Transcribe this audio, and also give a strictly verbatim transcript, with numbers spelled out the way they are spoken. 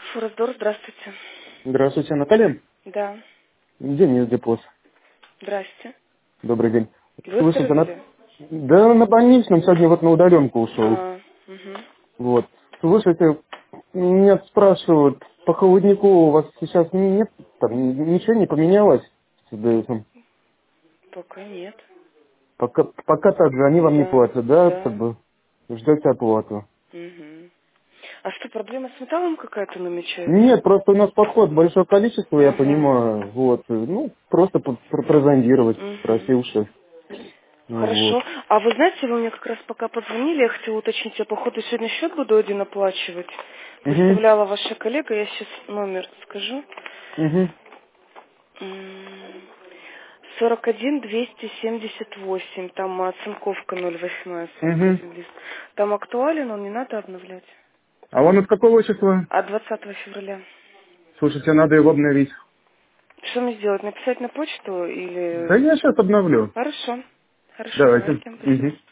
Фураздор, здравствуйте. Здравствуйте, Наталья. Да, День из депоз. здрасте. Добрый день. Слушайте, на... Выздоровели? да на больничном сегодня вот на удаленку ушел. А, угу. Вот. Слушайте, меня спрашивают, по холоднику у вас сейчас нет, там ничего не поменялось с ДСом? Пока нет. Пока, пока так же, они вам не Да, платят, да, как да. бы ждете оплату. Угу. А что, проблема с металлом какая-то намечается? Нет, просто у нас подход большое количество, я Угу. понимаю, вот, ну, просто по- про- прозондировать, Угу. спросил шеф. Ну вот. Хорошо. А вы знаете, вы мне как раз пока позвонили, я хотела уточнить, я походу сегодня счет буду один оплачивать. Угу, Выставляла ваша коллега, я сейчас номер скажу. угу, М, сорок один двести семьдесят восемь, там оцинковка ноль восемь, сорок угу. один лист. Там актуален, он не надо обновлять. А он от какого числа? А двадцатого февраля. Слушайте, надо его обновить. Что мне сделать? Написать на почту Да или... я сейчас обновлю. Хорошо. Хорошо, Давайте. давайте. Спасибо. Мгм.